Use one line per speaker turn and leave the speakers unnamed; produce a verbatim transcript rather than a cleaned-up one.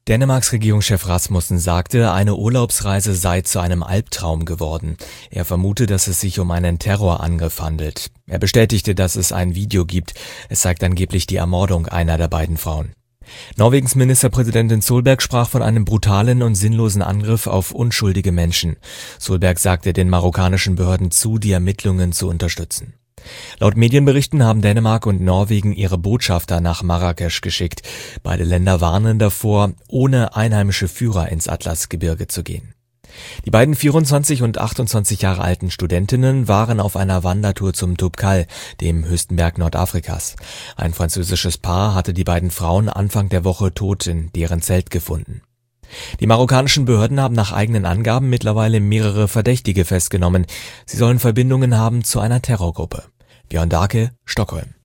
Dänemarks Regierungschef Rasmussen sagte, eine Urlaubsreise sei zu einem Albtraum geworden. Er vermute, dass es sich um einen Terrorangriff handelt. Er bestätigte, dass es ein Video gibt. Es zeigt angeblich die Ermordung einer der beiden Frauen. Norwegens Ministerpräsidentin Solberg sprach von einem brutalen und sinnlosen Angriff auf unschuldige Menschen. Solberg sagte den marokkanischen Behörden zu, die Ermittlungen zu unterstützen. Laut Medienberichten haben Dänemark und Norwegen ihre Botschafter nach Marrakesch geschickt. Beide Länder warnen davor, ohne einheimische Führer ins Atlasgebirge zu gehen. Die beiden vierundzwanzig und achtundzwanzig Jahre alten Studentinnen waren auf einer Wandertour zum Toubkal, dem höchsten Berg Nordafrikas. Ein französisches Paar hatte die beiden Frauen Anfang der Woche tot in deren Zelt gefunden. Die marokkanischen Behörden haben nach eigenen Angaben mittlerweile mehrere Verdächtige festgenommen. Sie sollen Verbindungen haben zu einer Terrorgruppe. Björn Dahlke, Stockholm.